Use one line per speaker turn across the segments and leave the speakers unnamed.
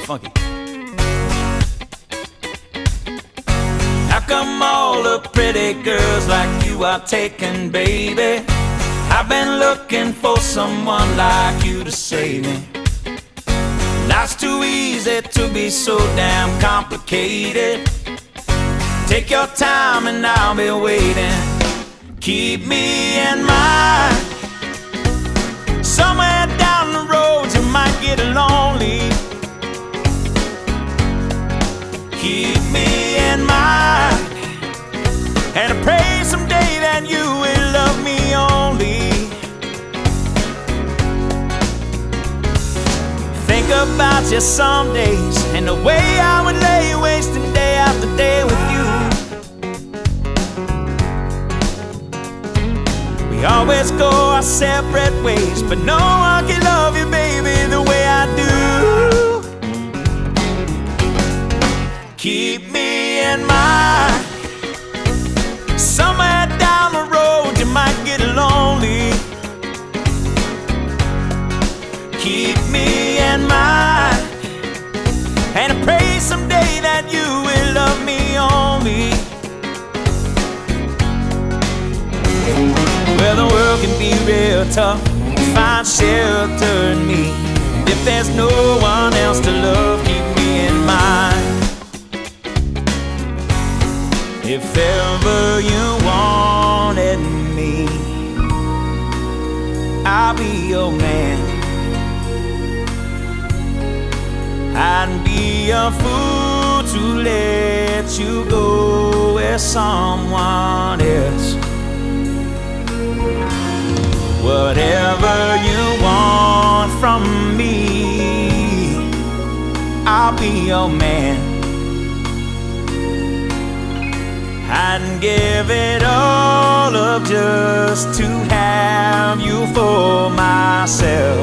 funky. How come all the pretty girls like you are taken, baby? I've been looking for someone like you to save me. Life's too easy to be so damn complicated. Take your time and I'll be waiting. Keep me in mind. Somewhere down the road you might get lonely. Keep me in mind, and I pray someday that you will love me only. Think about you some days and the way I would lay wasting day after day with you. We always go our separate ways, but no one can love you, baby, the way I do. Keep me in mind. Somewhere down the road you might get lonely. Keep me in mind, and I pray someday that you will love me only. Well, the world can be real tough. Find shelter in me. If there's no one else to love, keep me in mind. If ever you wanted me, I'll be your man. I'd be a fool to let you go with someone else. Whatever you want from me, I'll be your man. I'd give it all up just to have you for myself.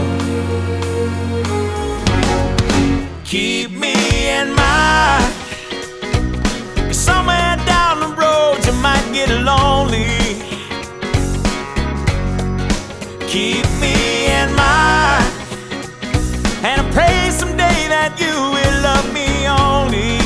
Keep me in mind, 'cause somewhere down the road you might get lonely. Keep me in mind, and I pray someday that you will love me only.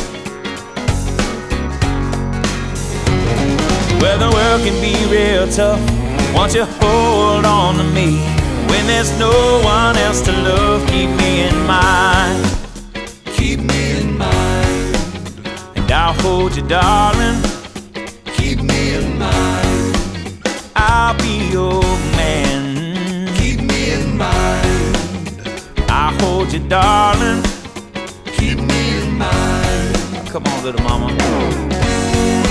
Well, the world can be real tough. Won't you hold on to me? When there's no one else to love, keep me in mind.
Keep me in mind.
And I'll hold you, darling.
Keep me in mind.
I'll be your man.
Keep me in mind.
I'll hold you, darling.
Keep me in mind.
Come on, little mama.